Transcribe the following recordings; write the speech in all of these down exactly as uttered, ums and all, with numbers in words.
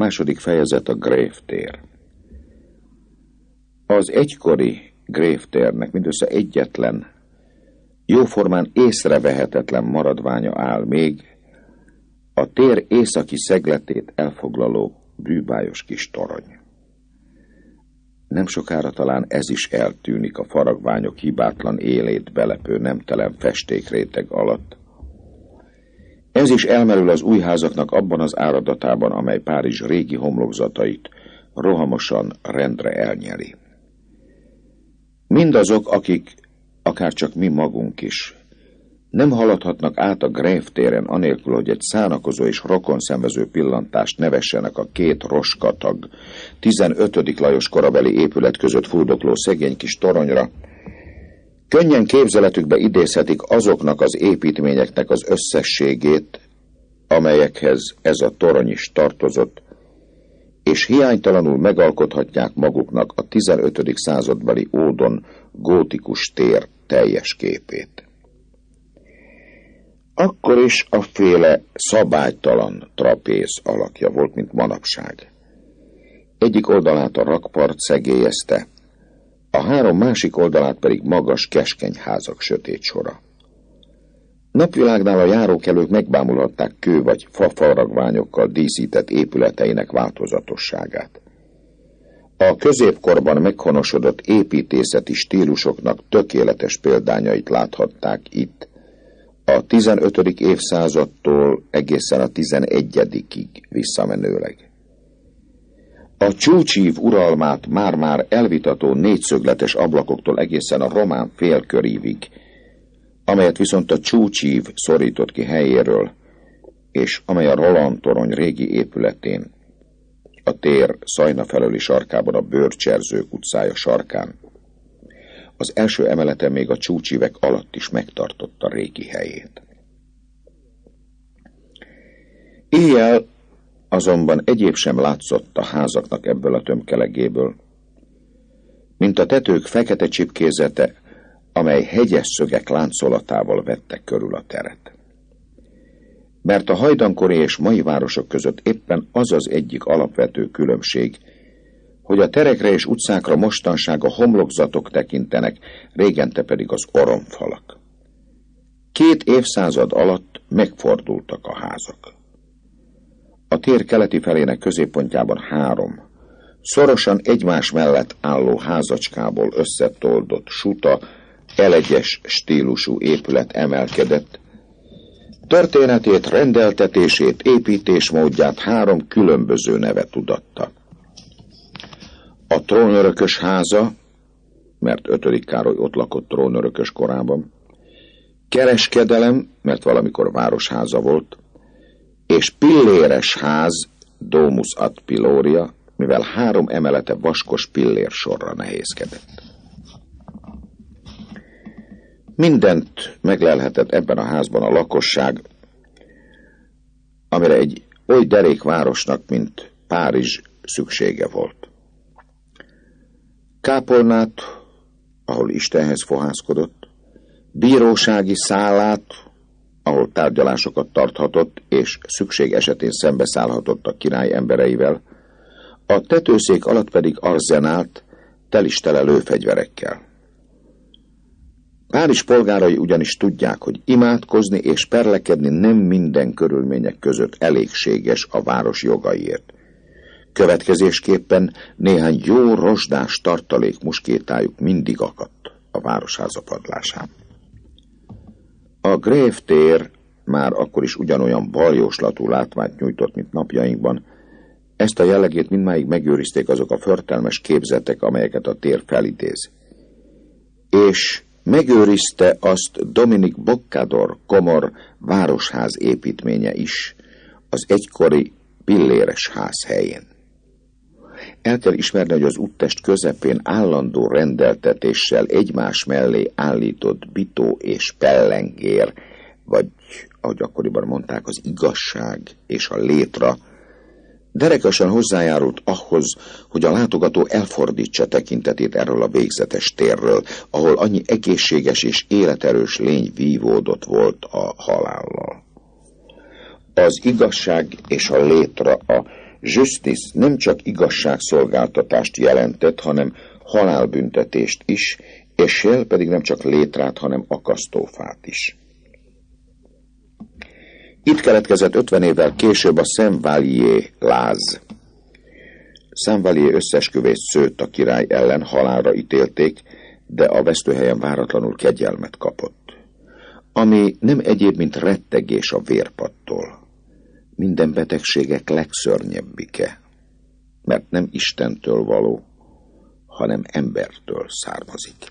Második fejezet a Grave tér. Az egykori Grave térnek mindössze egyetlen, jóformán észrevehetetlen maradványa áll még, a tér északi szegletét elfoglaló bűbájos kis torony. Nem sokára talán ez is eltűnik a faragványok hibátlan élét belepő nemtelen festékréteg alatt. Ez is elmerül az új házaknak abban az áradatában, amely Párizs régi homlokzatait rohamosan rendre elnyeli. Mindazok, akik, akárcsak mi magunk is, nem haladhatnak át a Grave téren anélkül, hogy egy szánakozó és rokonszenvező pillantást ne vessenek a két roskatag, tizenötödik Lajos korabeli épület között fuldokló szegény kis toronyra, könnyen képzeletükbe idézhetik azoknak az építményeknek az összességét, amelyekhez ez a torony is tartozott, és hiánytalanul megalkothatják maguknak a tizenötödik századbeli ódon gótikus tér teljes képét. Akkor is a féle szabálytalan trapéz alakja volt, mint manapság. Egyik oldalát a rakpart szegélyezte, a három másik oldalát pedig magas, keskeny házak sötét sora. Napvilágnál a járókelők megbámulhatták kő vagy fafaragványokkal díszített épületeinek változatosságát. A középkorban meghonosodott építészeti stílusoknak tökéletes példányait láthatták itt, a tizenötödik évszázadtól egészen a tizenegyedikig visszamenőleg. A csúcsív uralmát már-már elvitató négyszögletes ablakoktól egészen a román félkörívig, amelyet viszont a csúcsív szorított ki helyéről, és amely a Roland torony régi épületén, a tér Szajna felőli sarkában, a Bőrcserzők utcája sarkán, az első emeleten még a csúcsívek alatt is megtartotta régi helyét. Éjjel azonban egyéb sem látszott a házaknak ebből a tömkelegéből, mint a tetők fekete csipkézete, amely hegyes szögek láncolatával vette körül a teret. Mert a hajdankori és mai városok között éppen az az egyik alapvető különbség, hogy a terekre és utcákra mostanság a homlokzatok tekintenek, régente pedig az oromfalak. Két évszázad alatt megfordultak a házak. A tér keleti felének középpontjában három, szorosan egymás mellett álló házacskából összetoldott suta, elegyes stílusú épület emelkedett, történetét, rendeltetését, építésmódját három különböző neve tudatta. A trónörökös háza, mert ötödik Károly ott lakott trónörökös korában, kereskedelem, mert valamikor városháza volt, és pilléres ház, domus ad piloria, mivel három emelete vaskos pillér sorra nehézkedett. Mindent meglelhetett ebben a házban a lakosság, amire egy oly derék városnak, mint Párizs szüksége volt. Kápolnát, ahol Istenhez fohászkodott, bírósági szálát, ahol tárgyalásokat tarthatott, és szükség esetén szembeszállhatott a király embereivel, a tetőszék alatt pedig arzenált, telistele lőfegyverekkel. Párizs polgárai ugyanis tudják, hogy imádkozni és perlekedni nem minden körülmények között elégséges a város jogaiért. Következésképpen néhány jó rozsdás tartalék muskétájuk mindig akadt a városháza padlásán. A Grave tér már akkor is ugyanolyan baljóslatú látványt nyújtott, mint napjainkban. Ezt a jellegét mindmáig megőrizték azok a förtelmes képzetek, amelyeket a tér felidéz. És megőrizte azt Dominik Boccador komor városház építménye is, az egykori pilléres ház helyén. El kell ismerni, hogy az úttest közepén állandó rendeltetéssel egymás mellé állított bitó és pellengér, vagy, ahogy akkoriban mondták, az igazság és a létra, derekesen hozzájárult ahhoz, hogy a látogató elfordítsa tekintetét erről a végzetes térről, ahol annyi egészséges és életerős lény vívódott volt a halállal. Az igazság és a létra, a justice nem csak igazságszolgáltatást jelentett, hanem halálbüntetést is, és Shell pedig nem csak létrát, hanem akasztófát is. Itt keletkezett ötven évvel később a Saint-Vallier láz. Saint-Vallier összesküvés szőtt a király ellen, halálra ítélték, de a vesztőhelyen váratlanul kegyelmet kapott, ami nem egyéb, mint rettegés a vérpattól. Minden betegségek legszörnyebbike, mert nem Istentől való, hanem embertől származik.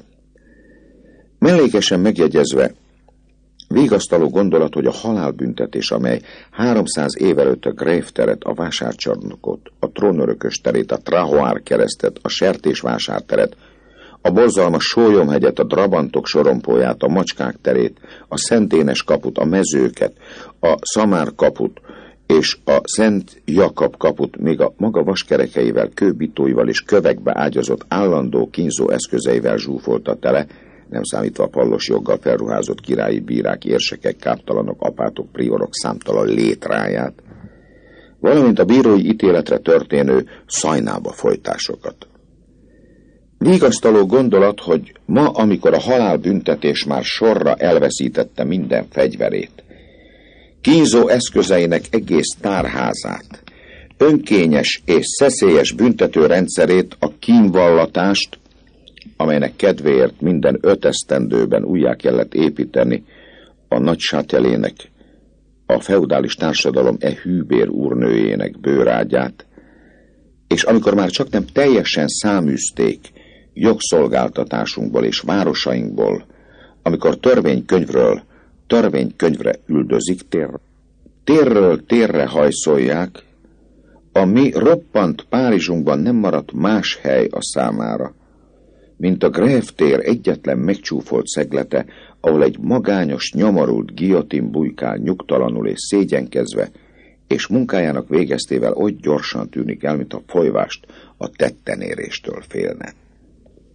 Mellékesen megjegyezve, vigasztaló gondolat, hogy a halálbüntetés, amely háromszáz év előtt a Grave teret, a vásárcsarnokot, a trónörökös terét, a Trahoir keresztet, a sertésvásárteret, a borzalmas Sólyomhegyet, a drabantok sorompóját, a macskák terét, a Szenténes kaput, a mezőket, a Szamár kaput és a Szent Jakab kaput, még a maga vaskerekeivel, kőbitóival és kövekbe ágyazott állandó kínzó eszközeivel zsúfolta tele, nem számítva a pallos joggal felruházott királyi bírák, érsekek, káptalanok, apátok, priorok számtalan létráját, valamint a bírói ítéletre történő szajnába folytásokat. Vigasztaló gondolat, hogy ma, amikor a halálbüntetés már sorra elveszítette minden fegyverét, kínzó eszközeinek egész tárházát, önkényes és szeszélyes büntetőrendszerét, a kínvallatást, amelynek kedvéért minden öt esztendőben újjá kellett építeni a nagy sátelének, a feudális társadalom e hűbér úrnőjének bőrágyát, és amikor már csak nem teljesen száműzték jogszolgáltatásunkból és városainkból, amikor törvénykönyvről törvénykönyvre üldözik, tér, térről térre hajszolják, a mi roppant Párizsunkban nem maradt más hely a számára, mint a Grave tér egyetlen megcsúfolt szeglete, ahol egy magányos, nyomorult guillotine bujkál nyugtalanul és szégyenkezve, és munkájának végeztével oly gyorsan tűnik el, mint a folyvást a tettenéréstől félne.